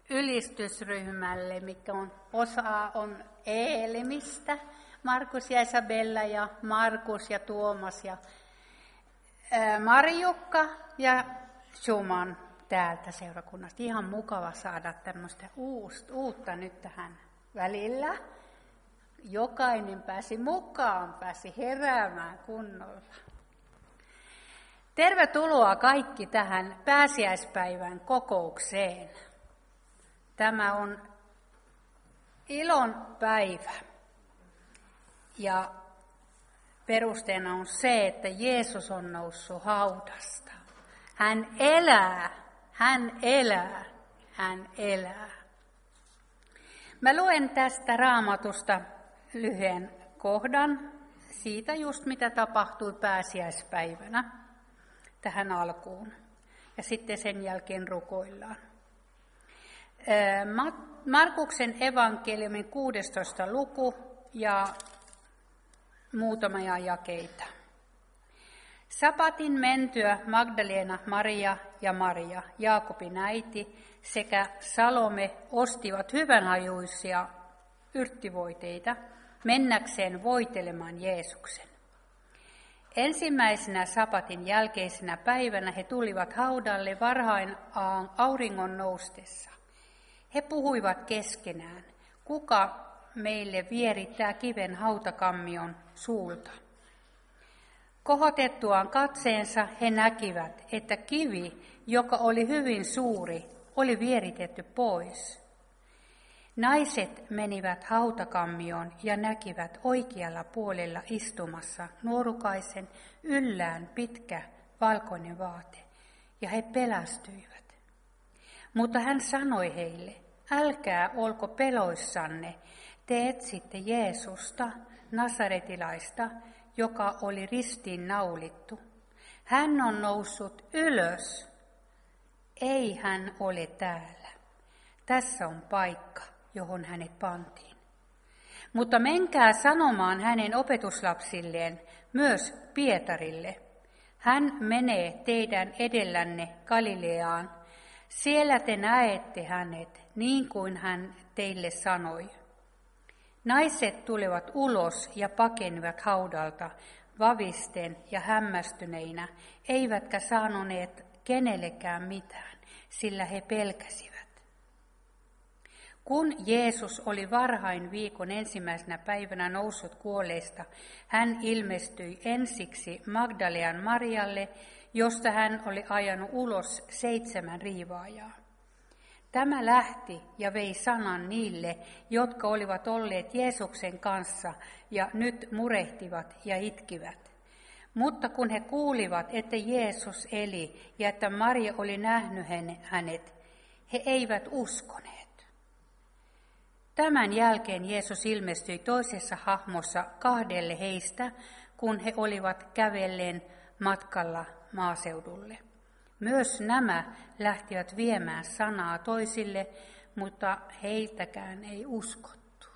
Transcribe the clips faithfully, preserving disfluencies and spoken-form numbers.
ylistysryhmälle, mikä on osa on Eelimistä. Markus ja Isabella ja Markus ja Tuomas ja ää, Marjukka ja Schumann täältä seurakunnasta. Ihan mukava saada tämmöistä uutta nyt tähän välillä. Jokainen pääsi mukaan, pääsi heräämään kunnolla. Tervetuloa kaikki tähän pääsiäispäivän kokoukseen. Tämä on ilon päivä. Ja perusteena on se, että Jeesus on noussut haudasta. Hän elää, hän elää, hän elää. Mä luen tästä Raamatusta lyhyen kohdan siitä just mitä tapahtui pääsiäispäivänä tähän alkuun. Ja sitten sen jälkeen rukoillaan. Markuksen evankeliumin kuudestoista luku ja muutamia jakeita. Sabatin mentyä Magdalena Maria ja Maria, Jaakobin äiti, sekä Salome ostivat hyvänhajuisia yrttivoiteita mennäkseen voitelemaan Jeesuksen. Ensimmäisenä sabatin jälkeisenä päivänä he tulivat haudalle varhain auringon noustessa. He puhuivat keskenään, kuka meille vierittää kiven hautakammion suulta. Kohotettuaan katseensa he näkivät, että kivi, joka oli hyvin suuri, oli vieritetty pois. Naiset menivät hautakammioon ja näkivät oikealla puolella istumassa nuorukaisen yllään pitkä valkoinen vaate, ja he pelästyivät. Mutta hän sanoi heille, älkää olko peloissanne, te etsitte Jeesusta, nasaretilaista, joka oli ristiin naulittu. Hän on noussut ylös, ei hän ole täällä. Tässä on paikka, johon hänet pantiin. Mutta menkää sanomaan hänen opetuslapsilleen, myös Pietarille. Hän menee teidän edellänne Galileaan. Siellä te näette hänet, niin kuin hän teille sanoi. Naiset tulivat ulos ja pakenivat haudalta vavisten ja hämmästyneinä, eivätkä sanoneet kenellekään mitään, sillä he pelkäsivät. Kun Jeesus oli varhain viikon ensimmäisenä päivänä noussut kuolleista, hän ilmestyi ensiksi Magdalean Marialle, josta hän oli ajanut ulos seitsemän riivaajaa. Tämä lähti ja vei sanan niille, jotka olivat olleet Jeesuksen kanssa ja nyt murehtivat ja itkivät. Mutta kun he kuulivat, että Jeesus eli ja että Maria oli nähnyt hänet, he eivät uskoneet. Tämän jälkeen Jeesus ilmestyi toisessa hahmossa kahdelle heistä, kun he olivat kävelleen matkalla maaseudulle. Myös nämä lähtivät viemään sanaa toisille, mutta heiltäkään ei uskottu.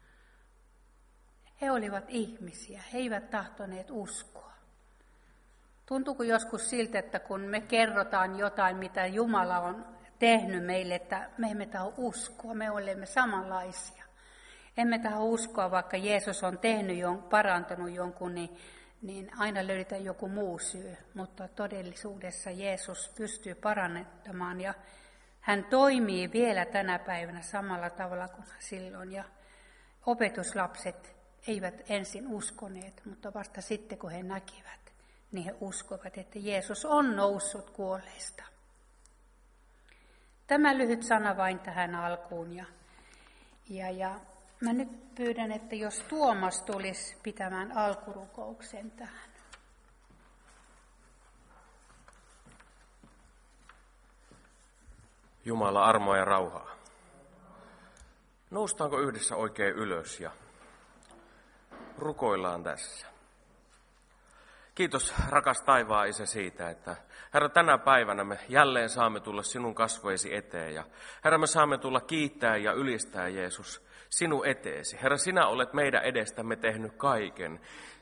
He olivat ihmisiä, he eivät tahtoneet uskoa. Tuntuuko joskus siltä, että kun me kerrotaan jotain, mitä Jumala on tehnyt meille, että me emme tahdo uskoa, me olemme samanlaisia. Emme tahdo uskoa, vaikka Jeesus on tehnyt, parantanut jonkun, niin niin aina löydetään joku muu syy, mutta todellisuudessa Jeesus pystyy parantamaan ja hän toimii vielä tänä päivänä samalla tavalla kuin silloin. Ja opetuslapset eivät ensin uskoneet, mutta vasta sitten kun he näkivät, niin he uskovat, että Jeesus on noussut kuolleista. Tämä lyhyt sana vain tähän alkuun ja, ja, ja mä nyt pyydän, että jos Tuomas tulisi pitämään alkurukouksen tähän. Jumala, armoa ja rauhaa. Noustaanko yhdessä oikein ylös ja rukoillaan tässä. Kiitos, rakas taivaan Isä, siitä, että Herra, tänä päivänä me jälleen saamme tulla sinun kasvoisi eteen. Ja Herra, me saamme tulla kiittää ja ylistää, Jeesus, sinun eteesi. Herra, sinä olet meidän edestämme tehnyt kaiken.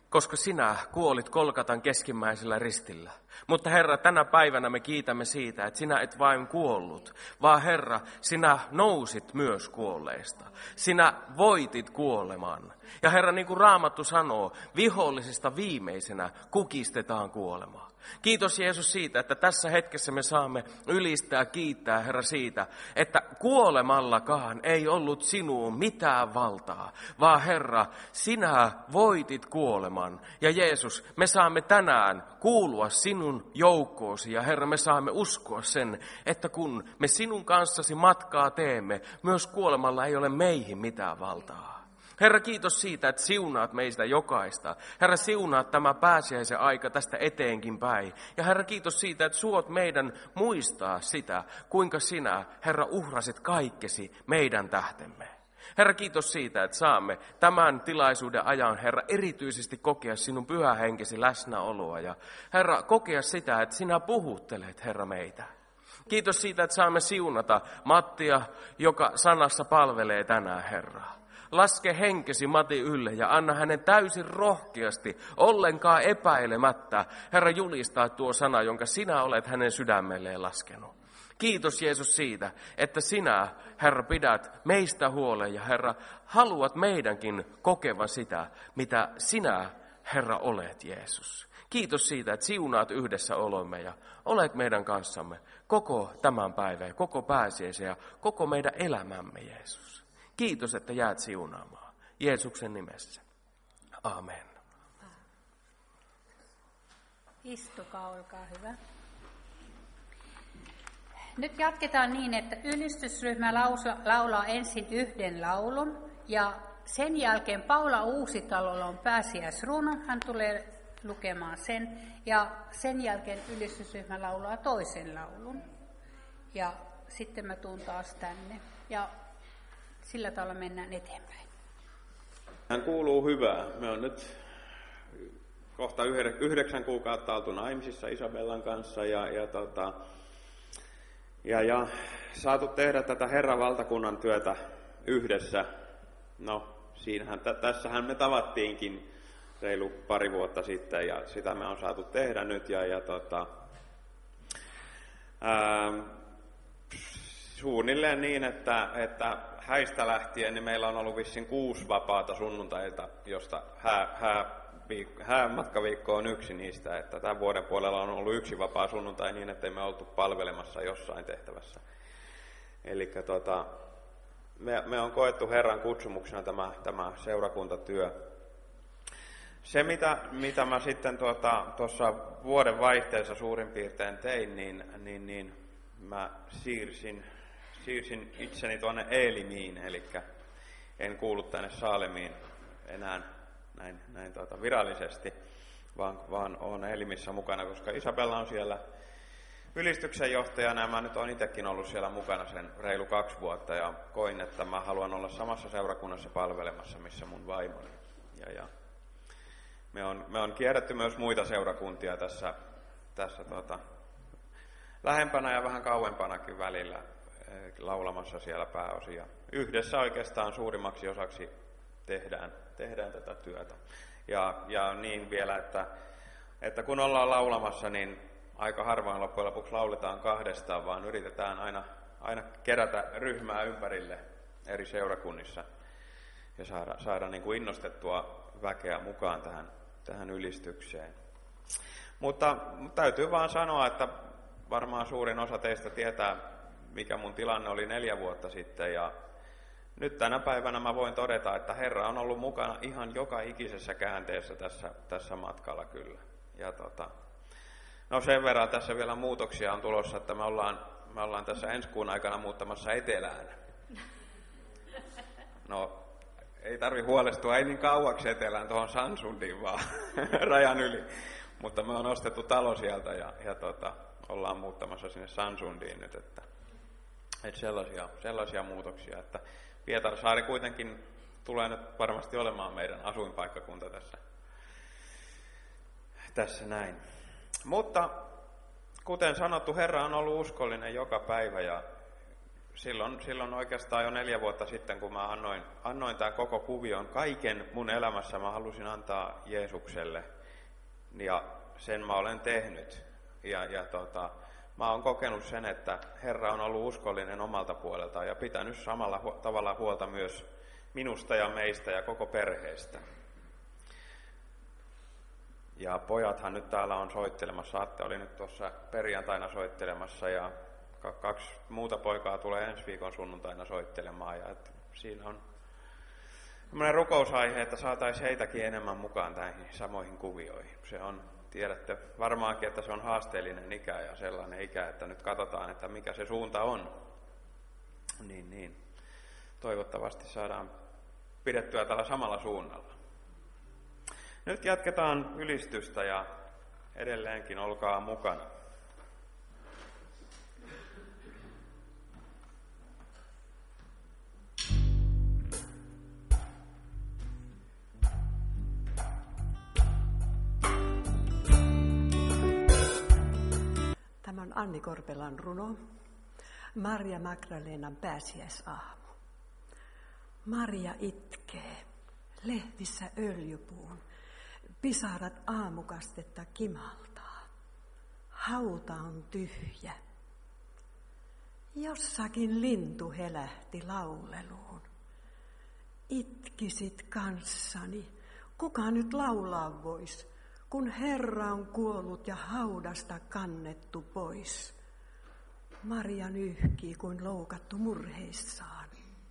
koska sinä kuolit Golgatan keskimmäisellä ristillä. Mutta Herra, tänä päivänä me kiitämme siitä, että sinä et vain kuollut, vaan Herra, sinä nousit myös kuolleista. Sinä voitit kuoleman. Ja Herra, niin kuin Raamattu sanoo, vihollisesta viimeisenä kukistetaan kuolemaa. Kiitos Jeesus siitä, että tässä hetkessä me saamme ylistää, kiittää Herra siitä, että kuolemallakaan ei ollut sinuun mitään valtaa, vaan Herra, sinä voitit kuoleman. Ja Jeesus, me saamme tänään kuulua sinun joukkoosi ja Herra, me saamme uskoa sen, että kun me sinun kanssasi matkaa teemme, myös kuolemalla ei ole meihin mitään valtaa. Herra, kiitos siitä, että siunaat meistä jokaista. Herra, siunaat tämä pääsiäisen aika tästä eteenkin päin. Ja Herra, kiitos siitä, että suot meidän muistaa sitä, kuinka sinä, Herra, uhrasit kaikkesi meidän tähtemme. Herra, kiitos siitä, että saamme tämän tilaisuuden ajan, Herra, erityisesti kokea sinun pyhähenkesi läsnäoloa. Ja Herra, kokea sitä, että sinä puhuttelet, Herra, meitä. Kiitos siitä, että saamme siunata Mattia, joka sanassa palvelee tänään, Herra. Laske henkesi Matti ylle ja anna hänen täysin rohkeasti, ollenkaan epäilemättä, Herra, julistaa tuo sana, jonka sinä olet hänen sydämelleen laskenut. Kiitos Jeesus siitä, että sinä, Herra, pidät meistä huolen ja Herra, haluat meidänkin kokevan sitä, mitä sinä, Herra, olet Jeesus. Kiitos siitä, että siunaat yhdessä olomme ja olet meidän kanssamme koko tämän päivän, koko pääsiäisen ja koko meidän elämämme, Jeesus. Kiitos, että jäät siunaamaan. Jeesuksen nimessä. Amen. Istukaa, olkaa hyvä. Nyt jatketaan niin, että ylistysryhmä laulaa ensin yhden laulun ja sen jälkeen Paula Uusitalolla on pääsiäisruno. Hän tulee lukemaan sen ja sen jälkeen ylistysryhmä laulaa toisen laulun. Ja sitten mä tuun taas tänne ja sillä tavalla mennään eteenpäin. Hän kuuluu hyvää. Me on nyt kohta yhdeksän kuukautta oltu naimisissa Isabellan kanssa ja, ja, tota, ja, ja saatu tehdä tätä Herran valtakunnan työtä yhdessä. No, siinähän, t- tässähän me tavattiinkin reilu pari vuotta sitten ja sitä me on saatu tehdä nyt. Ja, ja tota, ää, suunnilleen niin, että, että häistä lähtien niin meillä on ollut vissiin kuusi vapaata sunnuntailta, josta hää, hää, viik- häämatkaviikko on yksi niistä. Että tämän vuoden puolella on ollut yksi vapaa sunnuntai niin, että me oltu palvelemassa jossain tehtävässä. Eli tota, me, me on koettu Herran kutsumuksena tämä, tämä seurakuntatyö. Se, mitä, mitä mä sitten tuossa tuota, vuoden vaihteessa suurin piirtein tein, niin, niin, niin mä siirsin, siirsin itseni tuonne Eelimiin, eli en kuulu tänne Saalemiin enää näin, näin tuota, virallisesti, vaan, vaan olen Eelimissä mukana, koska Isabella on siellä ylistyksen johtajana ja mä nyt olen itsekin ollut siellä mukana sen reilu kaksi vuotta ja koin, että mä haluan olla samassa seurakunnassa palvelemassa, missä mun vaimoni. Ja, ja me, on, me on kierretty myös muita seurakuntia tässä, tässä tota, lähempänä ja vähän kauempanakin välillä laulamassa siellä pääosia. Yhdessä oikeastaan suurimmaksi osaksi tehdään, tehdään tätä työtä. Ja, ja niin vielä, että, että kun ollaan laulamassa, niin aika harvoin loppujen lopuksi lauletaan kahdestaan, vaan yritetään aina, aina kerätä ryhmää ympärille eri seurakunnissa ja saada, saada niin kuin innostettua väkeä mukaan tähän, tähän ylistykseen. Mutta täytyy vaan sanoa, että varmaan suurin osa teistä tietää, mikä mun tilanne oli neljä vuotta sitten. Ja nyt tänä päivänä mä voin todeta, että Herra on ollut mukana ihan joka ikisessä käänteessä tässä, tässä matkalla kyllä. Ja tota, no sen verran tässä vielä muutoksia on tulossa, että me ollaan, me ollaan tässä ensi kuun aikana muuttamassa etelään. No, ei tarvi huolestua, ei niin kauaksi etelään tuohon Sansundiin vaan rajan yli. Mutta me on ostettu talo sieltä ja, ja tota, ollaan muuttamassa sinne Sansundiin nyt, että, että sellaisia, sellaisia muutoksia, että Pietarsaari kuitenkin tulee nyt varmasti olemaan meidän asuinpaikkakunta tässä, tässä näin. Mutta kuten sanottu, Herra on ollut uskollinen joka päivä ja silloin, silloin oikeastaan jo neljä vuotta sitten, kun mä annoin, annoin tämän koko kuvion, kaiken mun elämässä mä halusin antaa Jeesukselle. Ja sen mä olen tehnyt. Ja, ja tota, mä oon kokenut sen, että Herra on ollut uskollinen omalta puoleltaan ja pitänyt samalla hu- tavalla huolta myös minusta ja meistä ja koko perheestä. Ja pojathan nyt täällä on soittelemassa. Atte oli nyt tuossa perjantaina soittelemassa ja kaksi muuta poikaa tulee ensi viikon sunnuntaina soittelemaan. Ja et siinä on sellainen rukousaihe, että saataisiin heitäkin enemmän mukaan näihin samoihin kuvioihin. Se on, tiedätte varmaankin, että se on haasteellinen ikä ja sellainen ikä, että nyt katsotaan, että mikä se suunta on. Niin, niin. Toivottavasti saadaan pidettyä tällä samalla suunnalla. Nyt jatketaan ylistystä ja edelleenkin olkaa mukana. Tämä on Anni Korpelan runo, Maria Magdalenan pääsiäisaamu. Maria itkee, lehvissä öljypuun, pisarat aamukastetta kimaltaa. Hauta on tyhjä. Jossakin lintu helähti lauleluun. Itkisit kanssani, kuka nyt laulaa vois, kun Herra on kuollut ja haudasta kannettu pois. Maria nyhkii kuin loukattu murheissaan.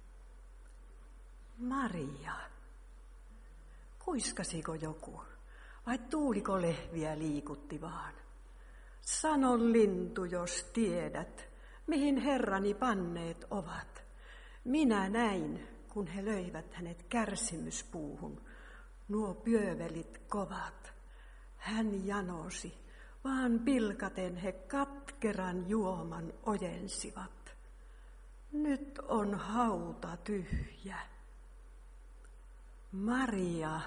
Maria, kuiskasiko joku, vai tuuliko lehviä liikutti vaan? Sano lintu, jos tiedät, mihin Herrani panneet ovat. Minä näin, kun he löivät hänet kärsimyspuuhun, nuo pyövelit kovat. Hän janosi, vaan pilkaten he katkeran juoman ojensivat. Nyt on hauta tyhjä. Maria,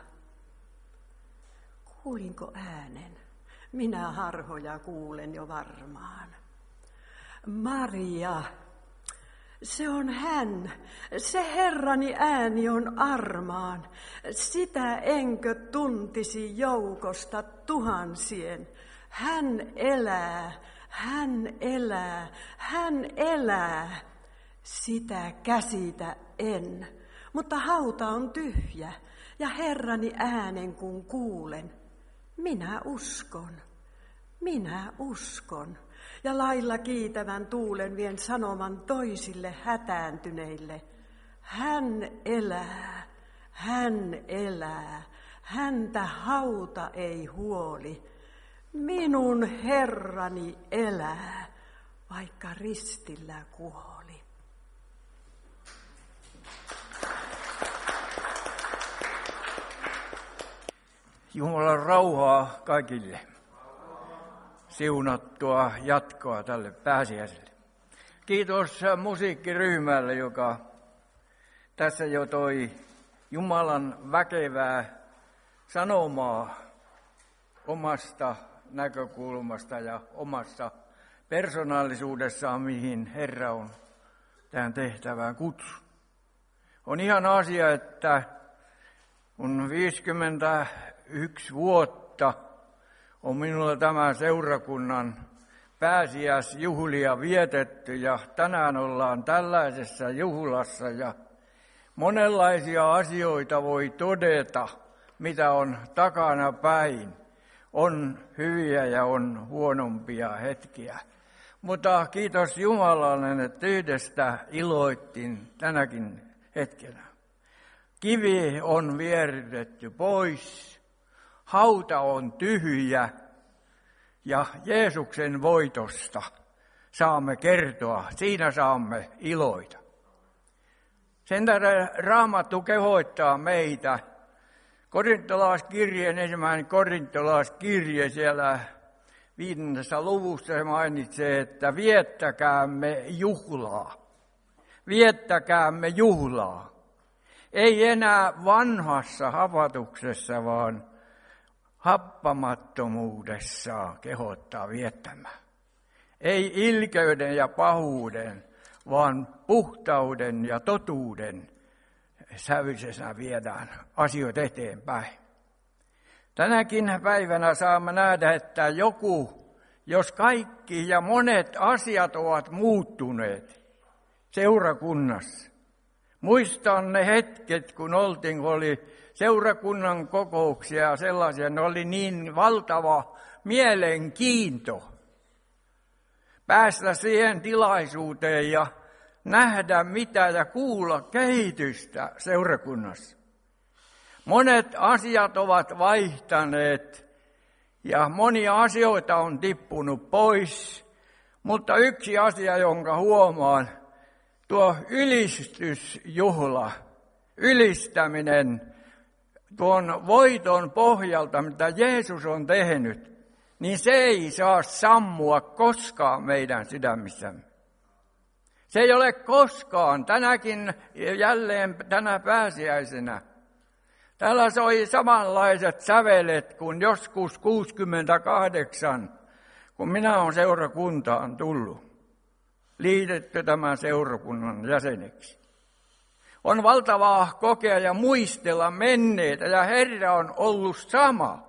kuulinko äänen? Minä harhoja kuulen jo varmaan. Maria, se on hän, se Herrani ääni on armaan. Sitä enkö tuntisi joukosta tuhansien. Hän elää, hän elää, hän elää. Sitä käsitä en, mutta hauta on tyhjä ja Herrani äänen kun kuulen. Minä uskon, minä uskon. Ja lailla kiitävän tuulen vien sanoman toisille hätääntyneille. Hän elää, hän elää, häntä hauta ei huoli. Minun Herrani elää, vaikka ristillä kuoli. Jumalan rauhaa kaikille. Siunattua jatkoa tälle pääsiäiselle. Kiitos musiikkiryhmälle, joka tässä jo toi Jumalan väkevää sanomaa omasta näkökulmasta ja omassa persoonallisuudessaan, mihin Herra on tähän tehtävään kutsu. On ihan asia, että kun viisikymmentäyksi vuotta on minulla tämän seurakunnan pääsiäisjuhlia vietetty ja tänään ollaan tällaisessa juhlassa ja monenlaisia asioita voi todeta, mitä on takana päin. On hyviä ja on huonompia hetkiä. Mutta kiitos Jumalalle, että yhdestä iloittin tänäkin hetkenä. Kivi on vieritetty pois, hauta on tyhjä ja Jeesuksen voitosta saamme kertoa, siinä saamme iloita. Sen tähden Raamattu kehottaa meitä. Korintolaiskirjeen ensimmäinen korintolaiskirje siellä viidennessä luvussa se mainitsee, että viettäkäämme juhlaa. Viettäkäämme juhlaa. Ei enää vanhassa hapatuksessa, vaan happamattomuudessa kehottaa viettämään. Ei ilkeyden ja pahuuden, vaan puhtauden ja totuuden sävyisessä viedään asioita eteenpäin. Tänäkin päivänä saamme nähdä, että joku, jos kaikki ja monet asiat ovat muuttuneet seurakunnassa. Muistan ne hetket, kun oltiin, kun oli seurakunnan kokouksia ja sellaisia, ne oli niin valtava mielenkiinto päästä siihen tilaisuuteen ja nähdä mitä ja kuulla kehitystä seurakunnassa. Monet asiat ovat vaihtaneet ja monia asioita on tippunut pois, mutta yksi asia, jonka huomaan, tuo ylistysjuhla, ylistäminen tuon voiton pohjalta, mitä Jeesus on tehnyt, niin se ei saa sammua koskaan meidän sydämissämme. Se ei ole koskaan, tänäkin jälleen tänä pääsiäisenä. Täällä soi samanlaiset sävelet kuin joskus kuusikymmentäkahdeksan, kun minä olen seurakuntaan tullut. Liitetty tämän seurakunnan jäseneksi. On valtavaa kokea ja muistella menneitä ja Herra on ollut sama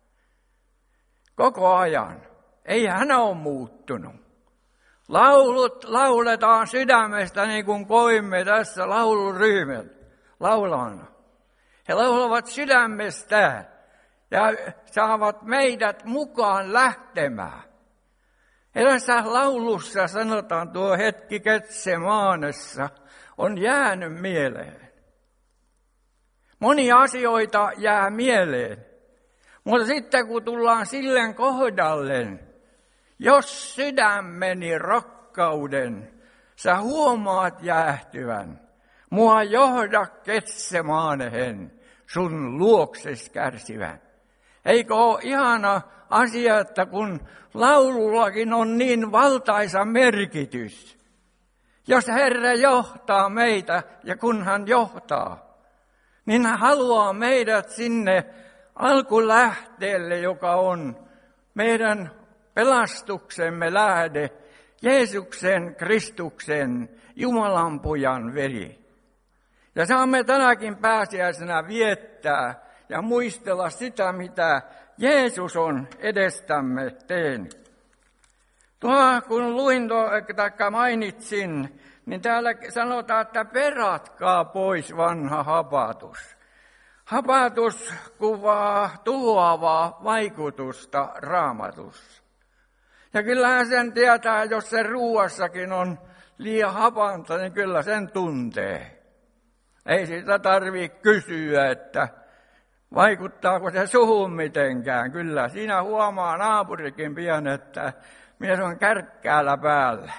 koko ajan. Ei hän ole muuttunut. Laulut lauletaan sydämestä niin kuin koimme tässä lauluryhmällä laulamana. He laulavat sydämestään ja saavat meidät mukaan lähtemään. Erässä laulussa sanotaan tuo hetki Getsemaanessa on jäänyt mieleen. Monia asioita jää mieleen, mutta sitten kun tullaan silleen kohdalleen, jos sydämeni rakkauden sä huomaat jäähtyvän, mua johda Getsemaanehen sun luokses kärsivän. Eikö ole ihana asia, että kun laulullakin on niin valtaisa merkitys, jos Herra johtaa meitä ja kun hän johtaa, niin hän haluaa meidät sinne alkulähteelle, joka on meidän pelastuksemme lähde, Jeesuksen, Kristuksen, Jumalan pojan veri. Ja saamme tänäkin pääsiäisenä viettää ja muistella sitä, mitä Jeesus on edestämme tehnyt. Tuo, kun luin tai mainitsin, niin täällä sanotaan, että peratkaa pois vanha hapatus. Hapatus kuvaa tuhoavaa vaikutusta Raamatussa. Ja kyllähän sen tietää, jos se ruuassakin on liian hapanta, niin kyllä sen tuntee. Ei sitä tarvitse kysyä, että vaikuttaako se suhun mitenkään. Kyllä siinä huomaa naapurikin pian, että mies on kärkkäällä päällä.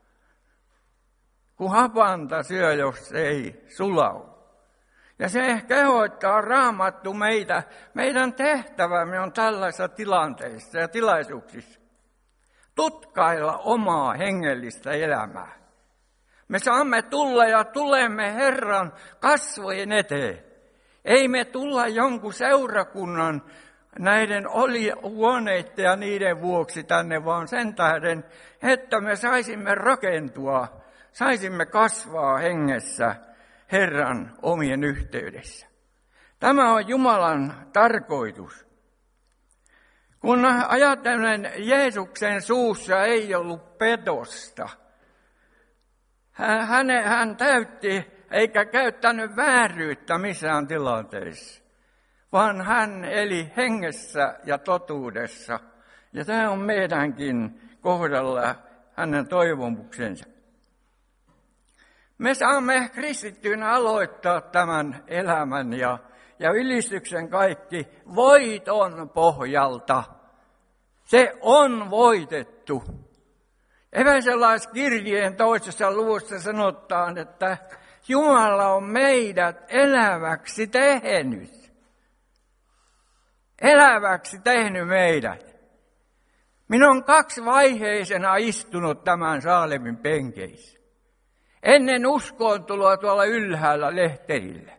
Kun hapanta syö, jos ei sulau. Ja se kehottaa Raamattu meitä. Meidän tehtävämme on tällaisissa tilanteissa ja tilaisuuksissa tutkailla omaa hengellistä elämää. Me saamme tulla ja tulemme Herran kasvojen eteen. Ei me tulla jonkun seurakunnan näiden huoneiden ja niiden vuoksi tänne, vaan sen tähden, että me saisimme rakentua, saisimme kasvaa hengessä Herran omien yhteydessä. Tämä on Jumalan tarkoitus. Kun ajattelen, Jeesuksen suussa ei ollut petosta. Hän, hän täytti eikä käyttänyt vääryyttä missään tilanteessa, vaan hän eli hengessä ja totuudessa. Ja tämä on meidänkin kohdalla hänen toivomuksensa. Me saamme kristittyinä aloittaa tämän elämän ja, ja ylistyksen kaikki voiton pohjalta. Se on voitettu. Efesolaiskirjeen toisessa luvussa sanotaan, että Jumala on meidät eläväksi tehnyt. Eläväksi tehnyt meidät. Minä olen kaksivaiheisena istunut tämän Saalemin penkeissä. Ennen uskoon tuloa tuolla ylhäällä lehterillä.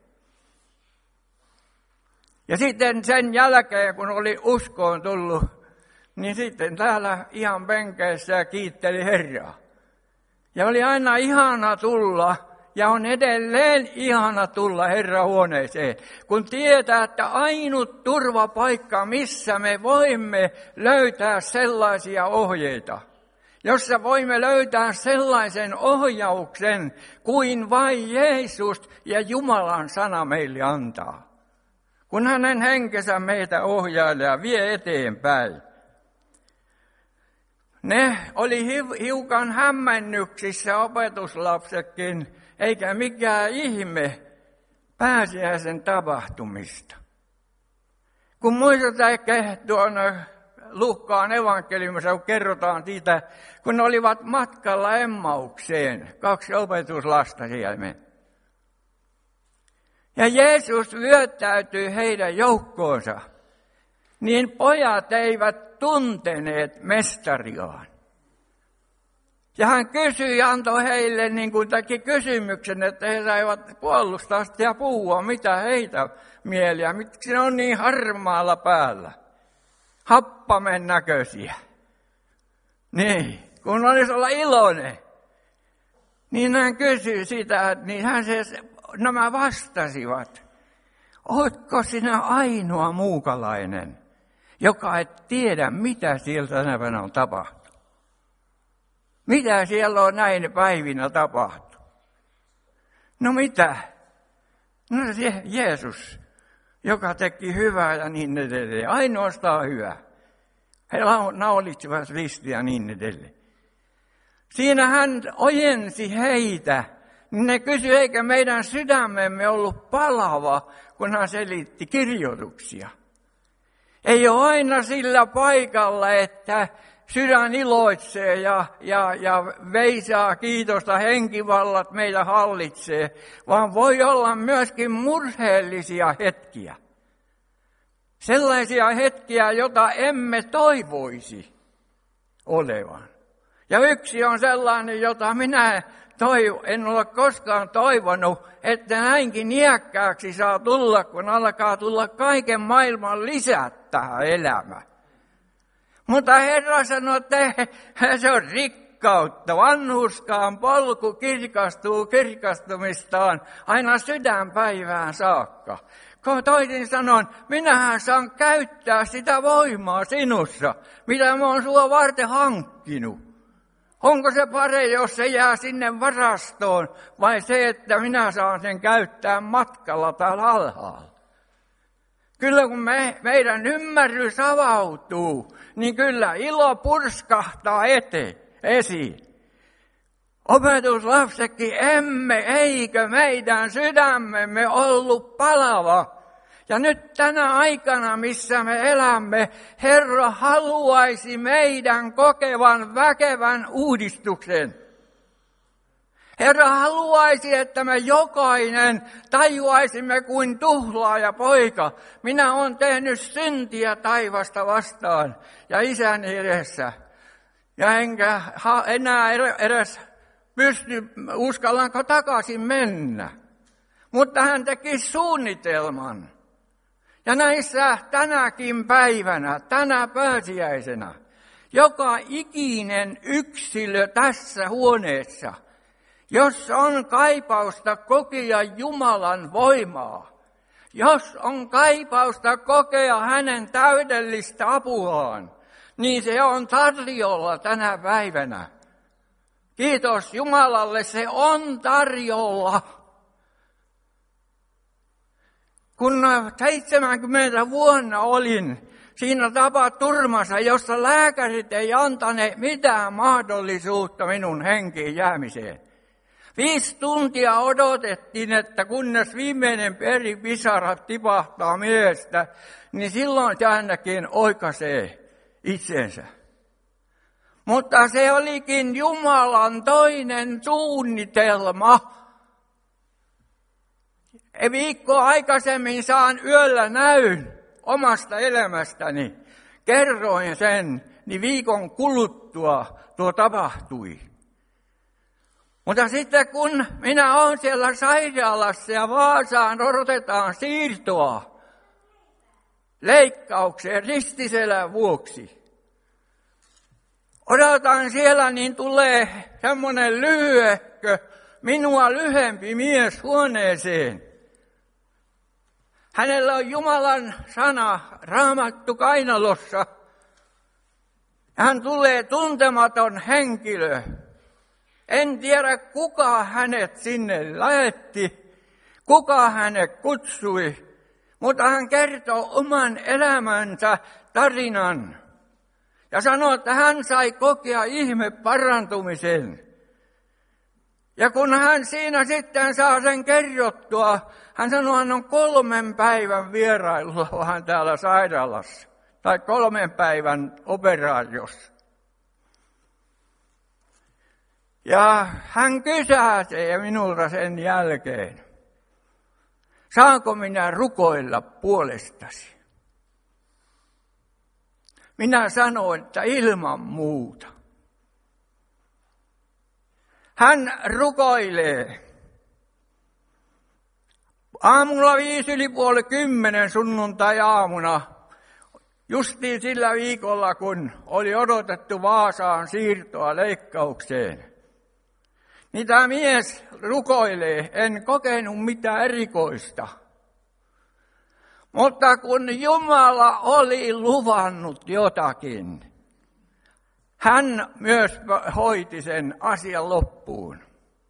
Ja sitten sen jälkeen, kun oli uskoon tullut, niin sitten täällä ihan penkeissä ja kiitteli Herraa. Ja oli aina ihana tulla, ja on edelleen ihana tulla Herran huoneeseen, kun tietää, että ainut turvapaikka, missä me voimme löytää sellaisia ohjeita, jossa voimme löytää sellaisen ohjauksen, kuin vain Jeesus ja Jumalan sana meille antaa, kun hänen henkensä meitä ohjailee ja vie eteenpäin. Ne oli hiukan hämmennyksissä opetuslapsetkin, eikä mikään ihme pääsiäisen tapahtumista. Kun muistetaan ehkä tuonne Luukkaan evankeliumissa, kun kerrotaan siitä, kun ne olivat matkalla Emmaukseen, kaksi opetuslasta siellä. Ja Jeesus vyöttäytyi heidän joukkoonsa, niin pojat eivät tunteneet mestariaan. Ja hän kysyi ja antoi heille niin kuin teki kysymyksen, että he saivat puolustaa ja puhua, mitä heitä mieliä, miksi ne on niin harmaalla päällä, happamen näköisiä. Niin, kun olisi olla iloinen, niin hän kysyi sitä, niin hän se, nämä vastasivat, ootko sinä ainoa muukalainen, joka et tiedä, mitä siellä tänä päivänä on tapahtunut? Mitä siellä on näin päivinä tapahtunut? No mitä? No se Jeesus, joka teki hyvää ja niin edelleen. Ainoastaan hyvää. He naulitsivat ristiä ja niin edelleen. Siinä hän ojensi heitä. Niin ne kysyi, eikä meidän sydämemme ollut palava, kun hän selitti kirjoituksia. Ei ole aina sillä paikalla, että sydän iloitsee ja, ja, ja veisaa kiitosta, henkivallat meitä hallitsee, vaan voi olla myöskin murheellisia hetkiä. Sellaisia hetkiä, joita emme toivoisi olevan. Ja yksi on sellainen, jota minä toiv- en ole koskaan toivonut, että näinkin iäkkääksi saa tulla, kun alkaa tulla kaiken maailman lisät tähän elämään. Mutta Herra sanoi, että se on rikkautta. Vanhuskaan polku kirkastuu kirkastumistaan aina sydänpäivään saakka. Toisin sanoen, minähän saan käyttää sitä voimaa sinussa, mitä mä oon sua varten hankkinut. Onko se parempi, jos se jää sinne varastoon, vai se, että minä saan sen käyttää matkalla täällä alhaalla? Kyllä kun me, meidän ymmärrys avautuu, niin kyllä ilo purskahtaa eteen, esiin. Opetuslapsetkin emme, eikö meidän sydämemme ollut palava. Ja nyt tänä aikana, missä me elämme, Herra haluaisi meidän kokevan väkevän uudistuksen. Herra haluaisi, että me jokainen tajuaisimme kuin tuhlaaja poika. Minä olen tehnyt syntiä taivasta vastaan ja isäni edessä. Ja enkä enää edes pysty, uskallanko takaisin mennä. Mutta hän teki suunnitelman. Ja näissä tänäkin päivänä, tänä pääsiäisenä, joka ikinen yksilö tässä huoneessa, jos on kaipausta kokea Jumalan voimaa, jos on kaipausta kokea hänen täydellistä apuaan, niin se on tarjolla tänä päivänä. Kiitos Jumalalle, se on tarjolla. Kun seitsemänkymmentä vuonna olin siinä tapaturmassa, jossa lääkärit ei antaneet mitään mahdollisuutta minun henkiin jäämiseen. Viisi tuntia odotettiin, että kunnes viimeinen peripisara tipahtaa miestä, niin silloin se ainakin oikaisee itsensä. Mutta se olikin Jumalan toinen suunnitelma. Viikko aikaisemmin saan yöllä näyn omasta elämästäni. Kerroin sen, niin viikon kuluttua tuo tapahtui. Mutta sitten kun minä olen siellä sairaalassa ja Vaasaan odotetaan siirtoa leikkaukseen ristiselän vuoksi, Odotan siellä, niin tulee semmoinen lyhyehkö, minua lyhempi mies huoneeseen. Hänellä on Jumalan sana raamattu kainalossa. Hän tulee tuntematon henkilö. En tiedä, kuka hänet sinne lähetti, kuka hänet kutsui, mutta hän kertoo oman elämänsä tarinan. Ja sanoo, että hän sai kokea ihme parantumisen. Ja kun hän siinä sitten saa sen kerrottua, hän sanoo, hän on kolmen päivän vierailulla hän täällä sairaalassa. Tai kolmen päivän operaatiossa. Ja hän kysäsee minulta sen jälkeen, saanko minä rukoilla puolestasi? Minä sanoin, että ilman muuta. Hän rukoilee. Aamulla viisi yli puoli kymmenen sunnuntai-aamuna, justiin sillä viikolla, kun oli odotettu Vaasaan siirtoa leikkaukseen. Niin tämä mies rukoilee, en kokenut mitään erikoista. Mutta kun Jumala oli luvannut jotakin, hän myös hoiti sen asian loppuun.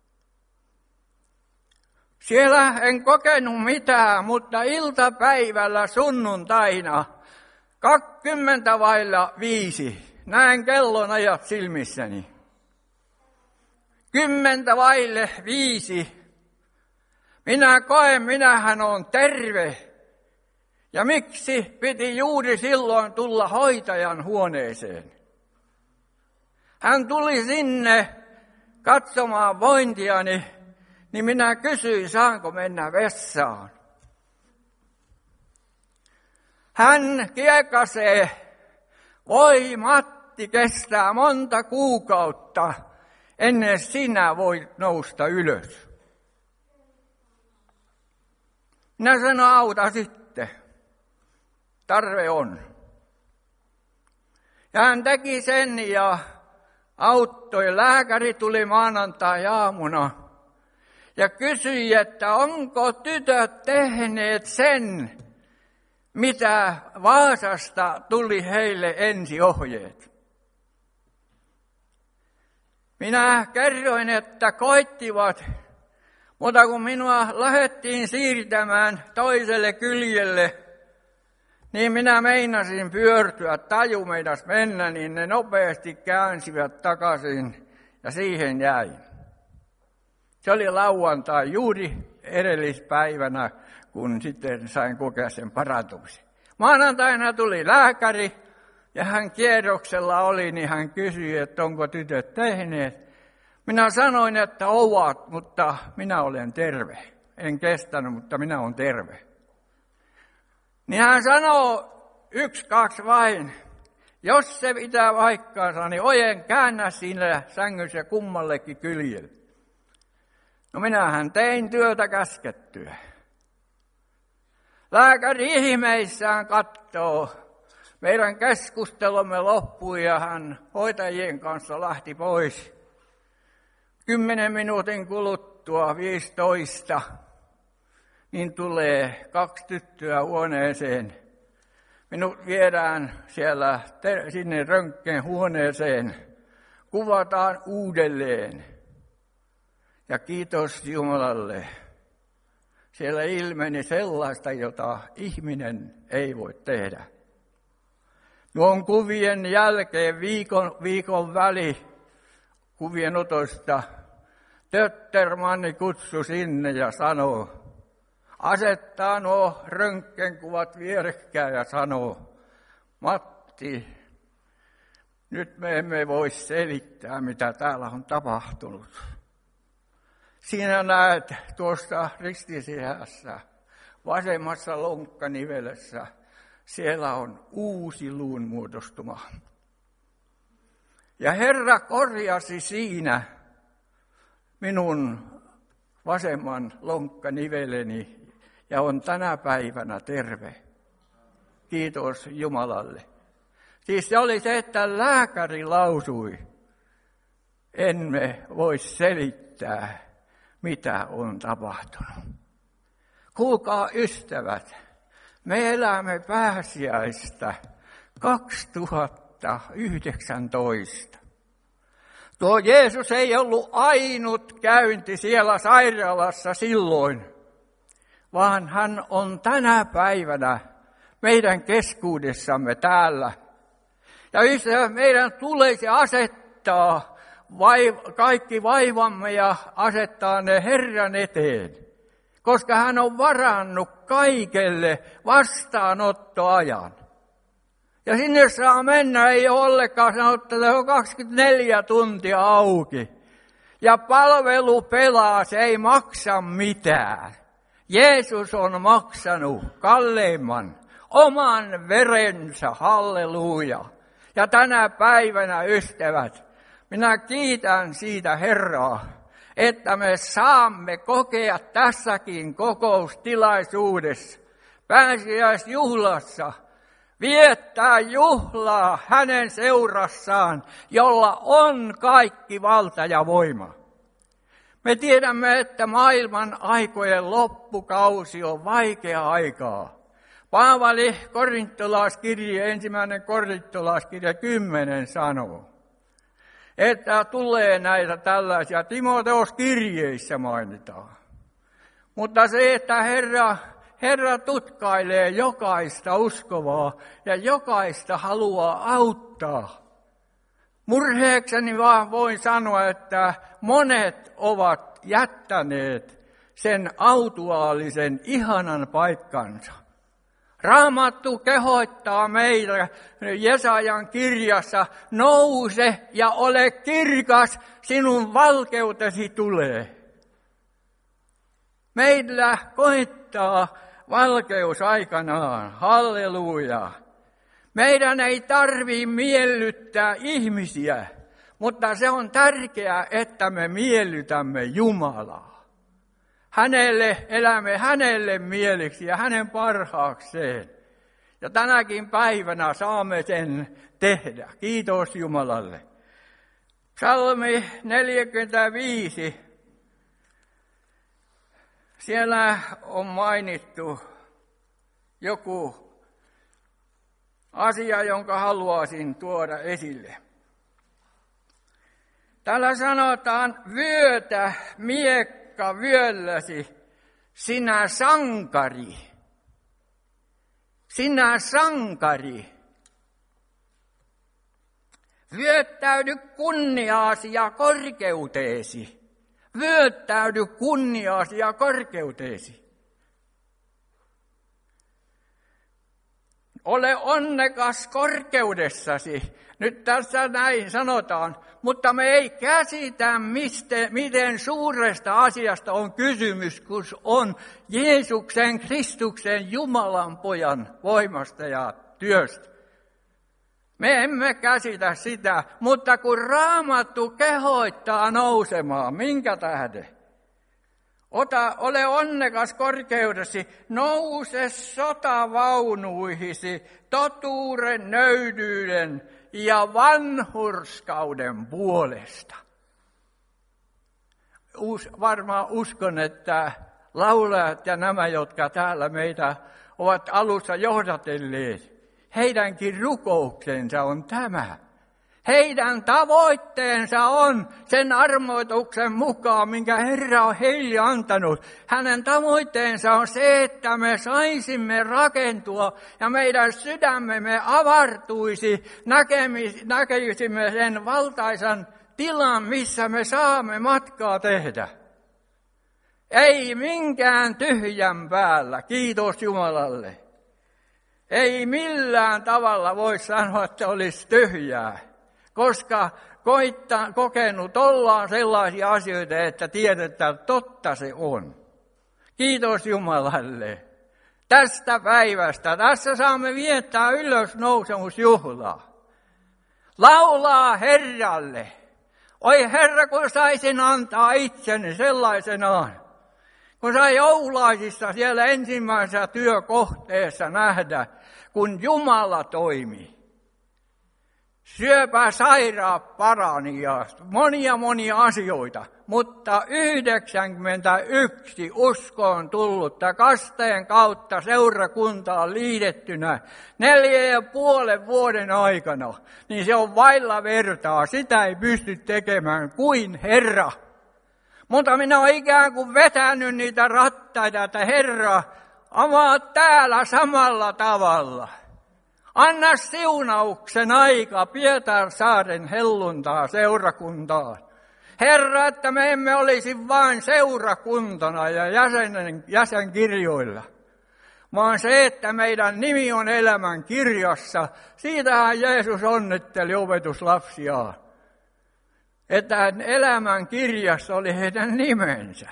Siellä en kokenut mitään, mutta iltapäivällä sunnuntaina, kaksikymmentä vailla viisi, näen kellonajat silmissäni. Kymmentä vaille viisi, minä koen, minähän olen terve. Ja miksi piti juuri silloin tulla hoitajan huoneeseen? Hän tuli sinne katsomaan vointiani, niin minä kysyin, saanko mennä vessaan. Hän kiekasee, voi Matti, kestää monta kuukautta, ennen sinä voit nousta ylös. Minä sanoin, auta sitten, tarve on. Ja hän teki sen ja auttoi. Lääkäri tuli maanantai-aamuna ja kysyi, että onko tytöt tehneet sen, mitä Vaasasta tuli heille ensiohjeet. Minä kerroin, että koittivat, mutta kun minua lähdettiin siirtämään toiselle kyljelle, niin minä meinasin pyörtyä, taju meinas mennä, niin ne nopeasti käänsivät takaisin ja siihen jäin. Se oli lauantai juuri edellispäivänä, kun sitten sain kokea sen parantumisen. Maanantaina tuli lääkäri ja hän kierroksella oli, niin hän kysyi, että onko tytöt tehneet. Minä sanoin, että ovat, mutta minä olen terve. En kestänyt, mutta minä olen terve. Niin hän sanoo yksi, kaksi vain, jos se pitää paikkaansa, niin ojen käännä siinä sängyssä kummallekin kyljelle. No minähän tein työtä käskettyä. Lääkäri ihmeissään katsoo. Meidän keskustelumme loppui ja hän hoitajien kanssa lähti pois. Kymmenen minuutin kuluttua, viisitoista, niin tulee kaksi tyttöä huoneeseen. Minut viedään siellä ter- sinne röntgen huoneeseen. Kuvataan uudelleen. Ja kiitos Jumalalle. Siellä ilmeni sellaista, jota ihminen ei voi tehdä. Nuon kuvien jälkeen viikon, viikon väli kuvien otosta Töttermanni kutsui sinne ja sanoi, asettaa nuo röntgenkuvat vierekkäin ja sanoo, Matti, nyt me emme voi selittää, mitä täällä on tapahtunut. Siinä näet tuossa ristisihässä, vasemmassa lonkkanivelessä, siellä on uusi luun muodostuma. Ja Herra korjasi siinä minun vasemman lonkkaniveleni ja on tänä päivänä terve. Kiitos Jumalalle. Siis se oli se, että lääkäri lausui. Emme voi selittää, mitä on tapahtunut. Kuulkaa ystävät, me elämme pääsiäistä kaksituhattayhdeksäntoista. Tuo Jeesus ei ollut ainut käynti siellä sairaalassa silloin, vaan hän on tänä päivänä meidän keskuudessamme täällä. Ja ystävät, meidän tulisi asettaa vai, kaikki vaivamme ja asettaa ne Herran eteen, koska hän on varannut kaikelle vastaanottoajan. Ja sinne saa mennä, ei ole ollenkaan sanottu, että se on kaksikymmentäneljä tuntia auki. Ja palvelu pelaa, se ei maksa mitään. Jeesus on maksanut kalleimman, oman verensä, halleluja. Ja tänä päivänä, ystävät, minä kiitän siitä Herraa, että me saamme kokea tässäkin kokoustilaisuudessa, pääsiäisjuhlassa, viettää juhlaa hänen seurassaan, jolla on kaikki valta ja voima. Me tiedämme, että maailman aikojen loppukausi on vaikea aikaa. Paavali korintolaiskirje, ensimmäinen korintolaiskirje kymmenen sanoo, että tulee näitä tällaisia, Timoteos-kirjeissä mainitaan. Mutta se, että Herra, Herra tutkailee jokaista uskovaa ja jokaista haluaa auttaa. Murheekseni vaan voin sanoa, että monet ovat jättäneet sen autuaalisen ihanan paikkansa. Raamattu kehottaa meitä Jesajan kirjassa, nouse ja ole kirkas, sinun valkeutesi tulee. Meillä koittaa valkeus aikanaan, halleluja. Meidän ei tarvitse miellyttää ihmisiä, mutta se on tärkeää, että me miellytämme Jumalaa. Hänelle elämme hänelle mieliksi ja hänen parhaakseen. Ja tänäkin päivänä saamme sen tehdä. Kiitos Jumalalle. Psalmi neljäkymmentäviisi. Siellä on mainittu joku asia, jonka haluaisin tuoda esille. Täällä sanotaan, vyötä miekka vyölläsi, sinä sankari. Sinä sankari. Vyöttäydy kunniaasi ja korkeuteesi. Vyöttäydy kunniaasi ja korkeuteesi. Ole onnekas korkeudessasi. Nyt tässä näin sanotaan, mutta me ei käsitä, mistä, miten suuresta asiasta on kysymys, kun on Jeesuksen, Kristuksen, Jumalan pojan voimasta ja työstä. Me emme käsitä sitä, mutta kun Raamattu kehoittaa nousemaan, minkä tähden? Ota, ole onnekas korkeudesi, nouse sotavaunuihisi, totuuden, nöydyyden ja vanhurskauden puolesta. Us, varmaan uskon, että laulajat ja nämä, jotka täällä meitä ovat alussa johdatelleet, heidänkin rukouksensa on tämä. Heidän tavoitteensa on sen armoituksen mukaan, minkä Herra on heille antanut. Hänen tavoitteensa on se, että me saisimme rakentua ja meidän sydämemme avartuisi, näkisimme sen valtaisan tilan, missä me saamme matkaa tehdä. Ei minkään tyhjän päällä, kiitos Jumalalle. Ei millään tavalla voi sanoa, että olisi tyhjää. Koska koittaa, kokenut ollaan sellaisia asioita, että tiedetään, että totta se on. Kiitos Jumalalle tästä päivästä. Tässä saamme viettää ylösnousemusjuhlaa. Laulaa Herralle. Oi Herra, kun saisin antaa itseni sellaisenaan. Kun sai joulaisissa siellä ensimmäisessä työkohteessa nähdä, kun Jumala toimi. syöpäsairaat parani ja monia monia asioita, mutta yhdeksänkymmentäyksi uskoon tullutta kasteen kautta seurakuntaan liitettynä neljä ja puolen vuoden aikana, niin se on vailla vertaa. Sitä ei pysty tekemään kuin Herra. Mutta minä olen ikään kuin vetänyt niitä rattaita, että Herra, avaa täällä samalla tavalla. Anna siunauksen aika Pietarsaaren helluntaa seurakuntaan. Herra, että me emme olisi vain seurakuntana ja jäsenen, jäsenkirjoilla, vaan se, että meidän nimi on elämän kirjassa. Siitähän Jeesus onnitteli opetuslapsiaan, että elämän kirjassa oli heidän nimensä.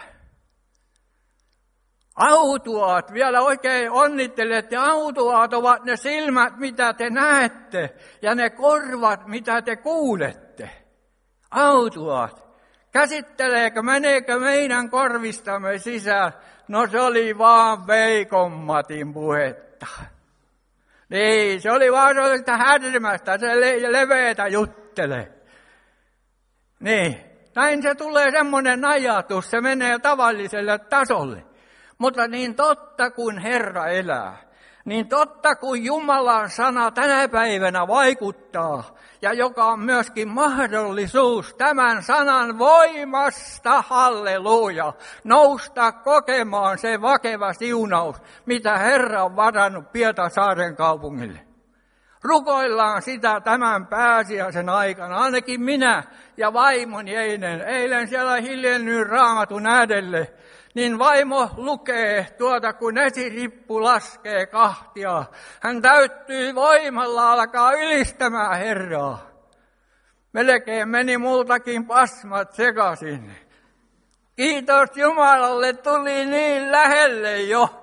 Autuaat, vielä oikein onnittelette, autuaat ovat ne silmät, mitä te näette, ja ne korvat, mitä te kuulette. Autuaat. Käsitteleekö, meneekö meidän korvistamme sisään? No se oli vaan Veikon Matin puhetta. Niin, se oli vaan sellaista härmästä, se le- leveätä juttelee. Niin, näin se tulee semmoinen ajatus, se menee tavalliselle tasolle. Mutta niin totta kuin Herra elää, niin totta kuin Jumalan sana tänä päivänä vaikuttaa, ja joka on myöskin mahdollisuus tämän sanan voimasta, halleluja, nousta kokemaan se vakeva siunaus, mitä Herra on varannut Pietarsaaren kaupungille. Rukoillaan sitä tämän pääsiäisen aikana, ainakin minä ja vaimoni eilen, eilen siellä hiljennyt Raamatun äärelle, niin vaimo lukee tuota, kun esirippu laskee kahtia. Hän täyttyy voimalla, alkaa ylistämään Herraa. Melkein meni multakin pasmat sekaisin. Kiitos Jumalalle, tuli niin lähelle jo.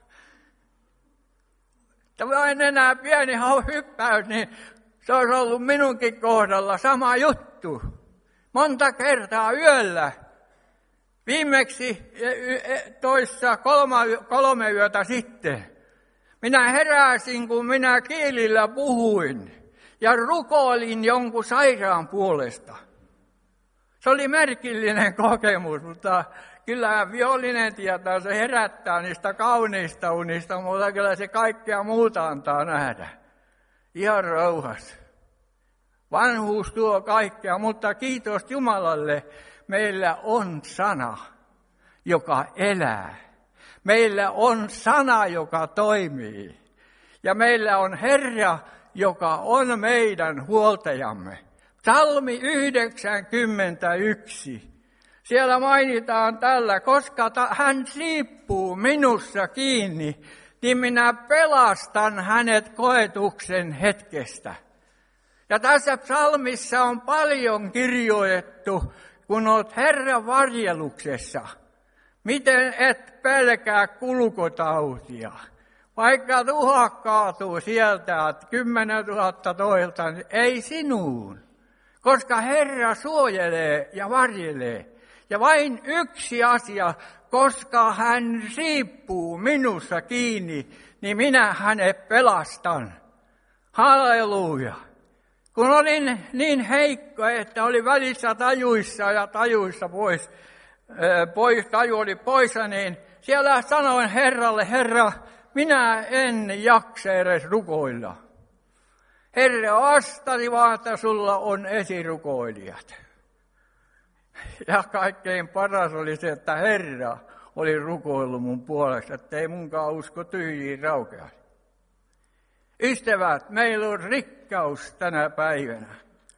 Vain enää pieni hyppäys, niin se olisi ollut minunkin kohdalla sama juttu. Monta kertaa yöllä. Viimeksi toissa kolme, kolme yötä sitten minä heräsin, kun minä kielillä puhuin ja rukoilin jonkun sairaan puolesta. Se oli merkillinen kokemus, mutta kyllä vihollinen tietää, se herättää niistä kauniista unista, mutta kyllä se kaikkea muuta antaa nähdä. Ihan rauhassa. Vanhuus tuo kaikkea, mutta kiitos Jumalalle. Meillä on sana, joka elää. Meillä on sana, joka toimii. Ja meillä on Herra, joka on meidän huoltajamme. Psalmi yhdeksänkymmentäyksi. Siellä mainitaan tällä, koska hän siipuu minussa kiinni, niin minä pelastan hänet koetuksen hetkestä. Ja tässä psalmissa on paljon kirjoitettu, kun olet Herran varjeluksessa, miten et pelkää kulkutautia. Vaikka tuha kaatuu sieltä, että kymmenen tuhatta toilta, niin ei sinuun, koska Herra suojelee ja varjelee. Ja vain yksi asia, koska hän siipuu minussa kiinni, niin minä hänet pelastan. Halleluja. Kun olin niin heikko, että oli välissä tajuissa ja tajuissa pois, pois taju oli poissa, niin siellä sanoin Herralle, Herra, minä en jaksa edes rukoilla. Herra vastasi vaan, että sulla on esirukoilijat. Ja kaikkein paras oli se, että Herra oli rukoillut mun puolesta, että ei munkaan usko tyhjiin raukea. Ystävät, meillä on rikkaus tänä päivänä.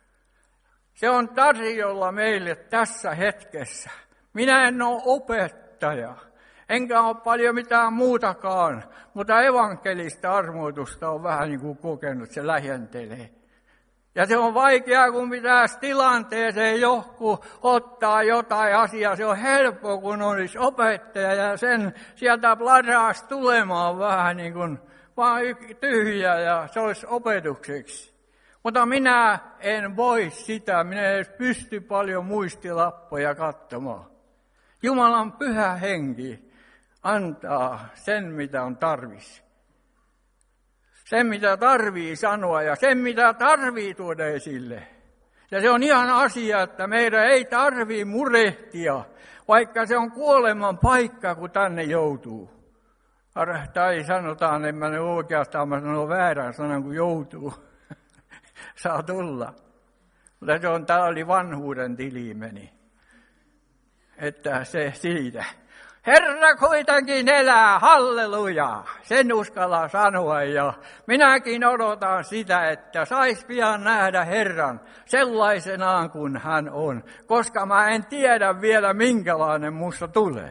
Se on tarjolla meille tässä hetkessä. Minä en ole opettaja, enkä ole paljon mitään muutakaan, mutta evankelista armoitusta on vähän niin kuin kokenut, se lähentelee. Ja se on vaikeaa, kun pitäisi tilanteeseen johku ottaa jotain asiaa. Se on helppo, kun olisi opettaja ja sen sieltä pladaasi tulemaan vähän niin kuin vaan tyhjä ja se olisi opetukseksi. Mutta minä en voi sitä, minä en edes pysty paljon muistilappuja katsomaan. Jumalan pyhä henki antaa sen, mitä on tarvis. sen mitä tarvii sanoa ja sen mitä tarvii tuoda esille. Ja se on ihan asia, että meidän ei tarvii murehtia, vaikka se on kuoleman paikka, kun tänne joutuu. Tai sanotaan, en mä ne oikeastaan, mä sanon väärän sanan, kun joutuu. Saa tulla. Mutta se on, tää oli vanhuuden tilimeni. Että se siitä. Herra kuitenkin elää, halleluja. Sen uskalla sanoa ja minäkin odotan sitä, että sais pian nähdä Herran sellaisenaan kuin hän on. Koska mä en tiedä vielä minkälainen musta tulee.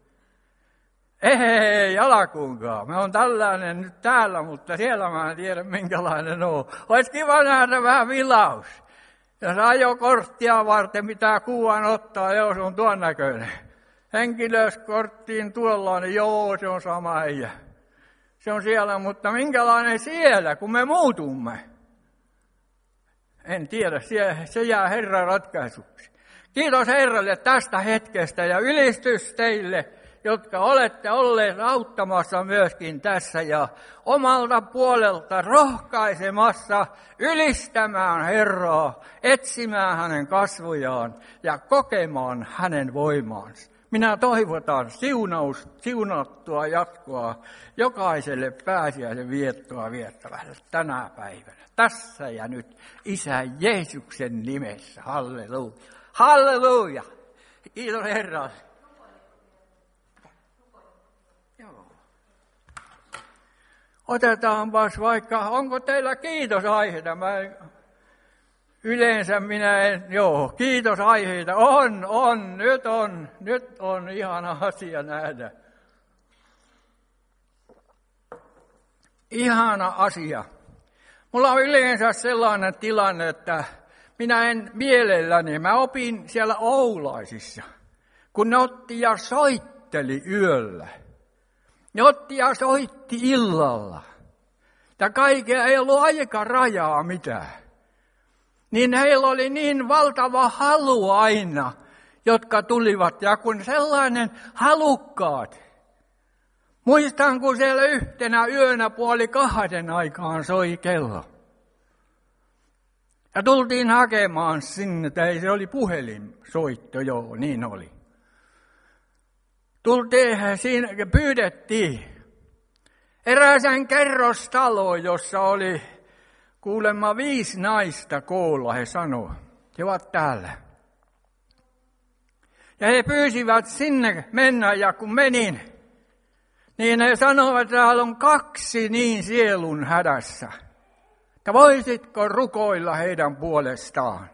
Ei, alkuunkaan. Me on tällainen nyt täällä, mutta siellä mä en tiedä minkälainen on. Olisi kiva nähdä vähän vilaus. Jos ajokorttia varten pitää kuvan ottaa, joo se on tuon näköinen. Henkilöskorttiin tuolla, niin joo se on sama äijä. Se on siellä, mutta minkälainen siellä, kun me muutumme? En tiedä, se jää Herran ratkaisuksi. Kiitos Herralle tästä hetkestä ja ylistys teille, jotka olette olleet auttamassa myöskin tässä ja omalta puolelta rohkaisemassa ylistämään Herraa, etsimään hänen kasvojaan ja kokemaan hänen voimaansa. Minä toivotan siunaus, siunattua jatkoa jokaiselle pääsiäisen viettoa viettävälle tänä päivänä. Tässä ja nyt Isä Jeesuksen nimessä. Halleluja. Halleluja. Kiitos Herralle. Otetaanpas vaikka, onko teillä kiitosaiheita? Mä, yleensä minä en, joo, kiitosaiheita. On, on, nyt on, nyt on ihana asia nähdä. Ihana asia. Mulla on yleensä sellainen tilanne, että minä en mielelläni, mä opin siellä Oulaisissa, kun ne otti ja soitteli yöllä. Ne otti ja soitti illalla. Ja kaikkea ei ollut aika rajaa mitään. Niin heillä oli niin valtava halu aina, jotka tulivat. Ja kun sellainen halukkaat. Muistan, kun siellä yhtenä yönä puoli kahden aikaan soi kello. Ja tultiin hakemaan sinne, tai se oli puhelinsoitto, joo, niin oli. Tultiin, siinä pyydettiin erääseen kerrostaloon, jossa oli kuulemma viisi naista koolla, he sanoo. He ovat täällä. Ja he pyysivät sinne mennä, ja kun menin, niin he sanoivat, että täällä on kaksi niin sielun hädässä. Että voisitko rukoilla heidän puolestaan?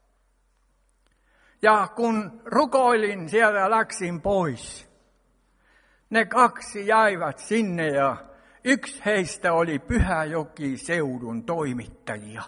Ja kun rukoilin, sieltä läksin pois. Ne kaksi jäivät sinne ja yksi heistä oli Pyhäjoki-seudun toimittajia.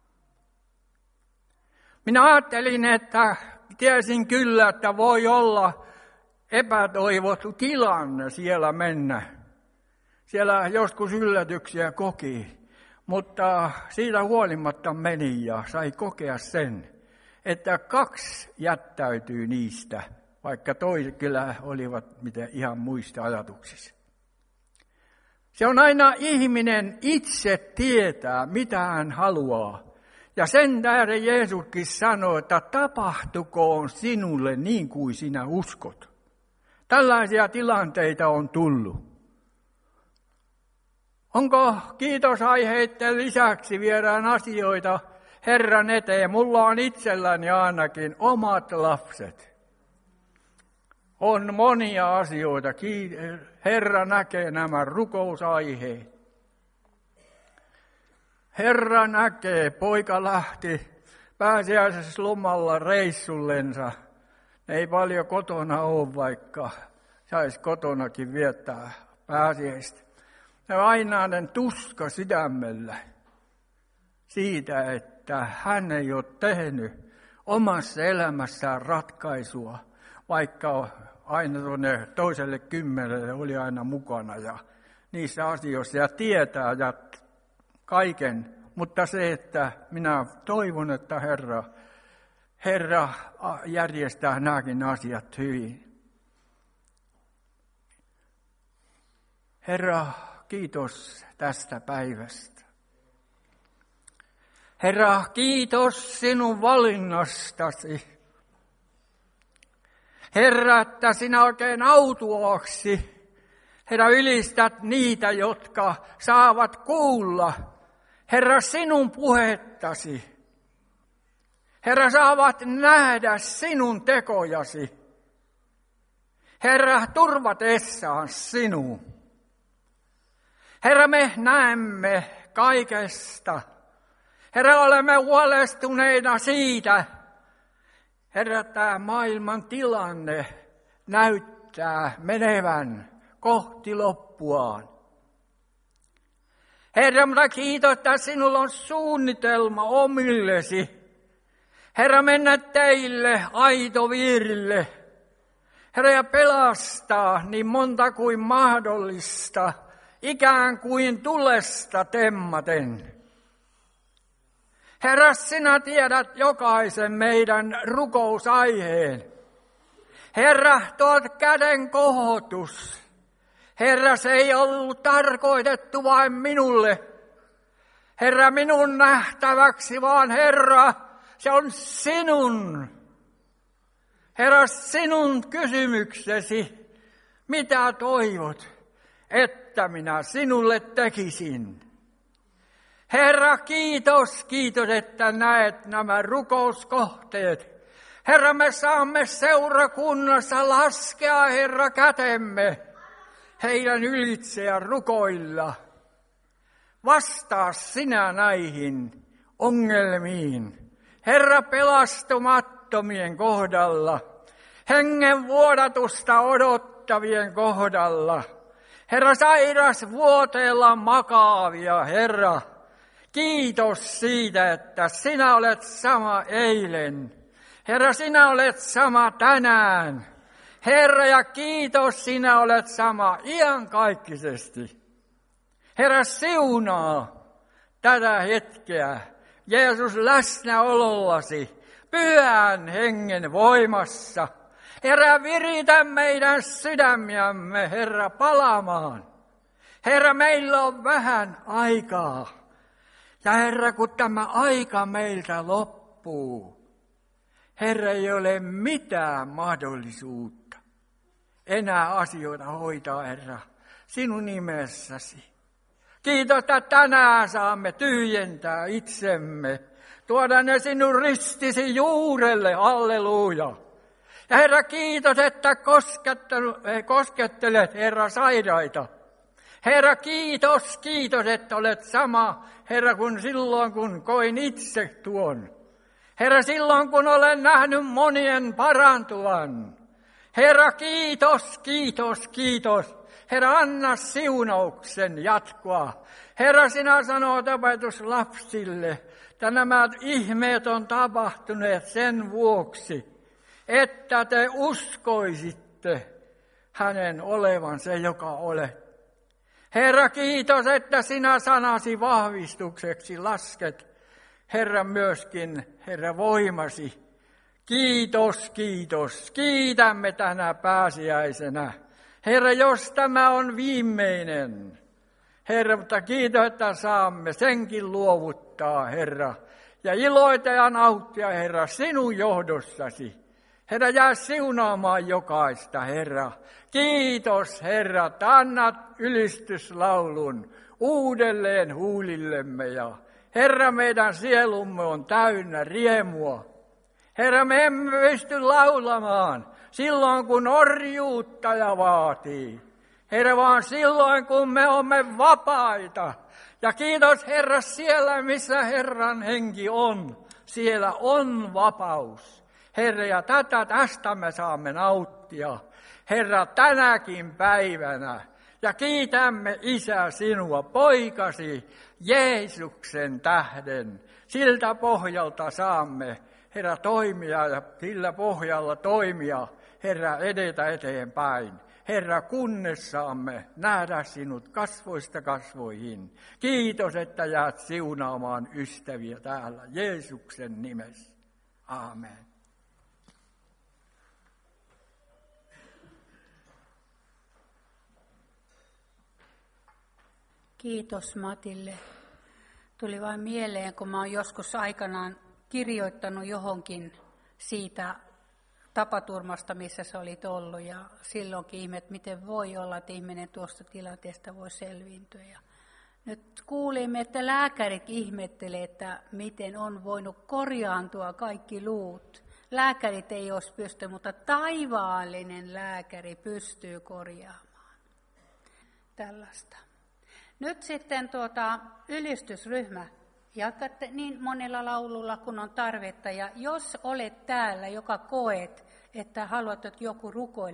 Minä ajattelin, että tiesin kyllä, että voi olla epätoivottu tilanne siellä mennä. Siellä joskus yllätyksiä koki, mutta siitä huolimatta meni ja sai kokea sen, että kaksi jättäytyy niistä. Vaikka toiset kyllä olivat mitä ihan muista ajatuksissa. Se on aina ihminen itse tietää, mitä hän haluaa. Ja sen tähden Jeesuskin sanoo, että tapahtukoon sinulle niin kuin sinä uskot. Tällaisia tilanteita on tullut. Onko kiitosaiheiden lisäksi viedään asioita Herran eteen? Mulla on itselläni ainakin omat lapset. On monia asioita. Herra näkee nämä rukousaiheet. Herra näkee, poika lähti pääsiäisessä lomalla reissullensa. Ei paljon kotona ole, vaikka saisi kotonakin viettää pääsiäistä. Ja ainainen tuska sydämellä siitä, että hän ei ole tehnyt omassa elämässään ratkaisua, vaikka aina tuonne toiselle kymmenelle oli aina mukana ja niissä asioissa ja tietää ja kaiken. Mutta se, että minä toivon, että Herra, Herra järjestää nämäkin asiat hyvin. Herra, kiitos tästä päivästä. Herra, kiitos sinun valinnastasi. Herra, että sinä oikein autuaaksi, Herra, ylistät niitä, jotka saavat kuulla, Herra, sinun puhettasi. Herra, saavat nähdä sinun tekojasi. Herra, turvatessaan sinua. Herra, me näemme kaikesta. Herra, olemme huolestuneina siitä. Herra, tämä maailman tilanne näyttää menevän kohti loppuaan. Herra, mutta kiitos, että sinulla on suunnitelma omillesi. Herra, mennä teille aitovirille. Herra, ja pelastaa niin monta kuin mahdollista, ikään kuin tulesta temmaten. Herra, sinä tiedät jokaisen meidän rukousaiheen. Herra, tuo käden kohotus. Herra, se ei ollut tarkoitettu vain minulle. Herra, minun nähtäväksi, vaan Herra, se on sinun. Herra, sinun kysymyksesi, mitä toivot, että minä sinulle tekisin. Herra, kiitos, kiitos, että näet nämä rukouskohteet. Herra, me saamme seurakunnassa laskea, Herra, kätemme heidän ylitse ja rukoilla. Vastaa sinä näihin ongelmiin. Herra, pelastumattomien kohdalla, hengen vuodatusta odottavien kohdalla. Herra, sairas vuoteella makaavia, Herra. Kiitos siitä, että sinä olet sama eilen. Herra, sinä olet sama tänään. Herra, ja kiitos, sinä olet sama iankaikkisesti. Herra, siunaa tätä hetkeä. Jeesus, läsnäolollasi, pyhän hengen voimassa. Herra, viritä meidän sydämiämme, Herra, palamaan. Herra, meillä on vähän aikaa. Ja Herra, kun tämä aika meiltä loppuu, Herra, ei ole mitään mahdollisuutta enää asioita hoitaa, Herra, sinun nimessäsi. Kiitos, että tänään saamme tyhjentää itsemme, tuoda ne sinun ristisi juurelle, halleluja. Ja Herra, kiitos, että koskettelet, Herra, sairaita. Herra, kiitos, kiitos, että olet sama, Herra, kuin silloin, kun koin itse tuon. Herra, silloin, kun olen nähnyt monien parantuvan. Herra, kiitos, kiitos, kiitos. Herra, anna siunauksen jatkoa. Herra, sinä sanot opetuslapsille, että nämä ihmeet on tapahtuneet sen vuoksi, että te uskoisitte hänen olevan se, joka olet. Herra, kiitos, että sinä sanasi vahvistukseksi lasket, Herra, myöskin, Herra, voimasi. Kiitos, kiitos. Kiitämme tänä pääsiäisenä. Herra, jos tämä on viimeinen. Herra, mutta kiitos, että saamme senkin luovuttaa, Herra. Ja iloita ja nauttia, Herra, sinun johdossasi. Herra, jää siunaamaan jokaista, Herra. Kiitos, Herra, että annat ylistyslaulun uudelleen huulillemme. Ja Herra, meidän sielumme on täynnä riemua. Herra, me emme pysty laulamaan silloin, kun orjuuttaja vaatii. Herra, vaan silloin, kun me olemme vapaita. Ja kiitos, Herra, siellä, missä Herran henki on, siellä on vapaus. Herra, ja tätä tästä me saamme nauttia, Herra, tänäkin päivänä. Ja kiitämme, Isä, sinua, poikasi, Jeesuksen tähden. Siltä pohjalta saamme, Herra, toimia ja sillä pohjalla toimia, Herra, edetä eteenpäin. Herra, kunnes saamme nähdä sinut kasvoista kasvoihin. Kiitos, että jäät siunaamaan ystäviä täällä Jeesuksen nimessä. Aamen. Kiitos Matille. Tuli vain mieleen, kun mä oon joskus aikanaan kirjoittanut johonkin siitä tapaturmasta, missä sä olit ollut. Ja silloinkin ihmet, miten voi olla, että ihminen tuosta tilanteesta voi selviintyä. Ja nyt kuulimme, että lääkärit ihmettelee, että miten on voinut korjaantua kaikki luut. Lääkärit ei olisi pysty, mutta taivaallinen lääkäri pystyy korjaamaan tällaista. Nyt sitten tuota, ylistysryhmä. Jatkatte niin monella laululla, kun on tarvetta. Ja jos olet täällä, joka koet, että haluat, että joku rukoilee,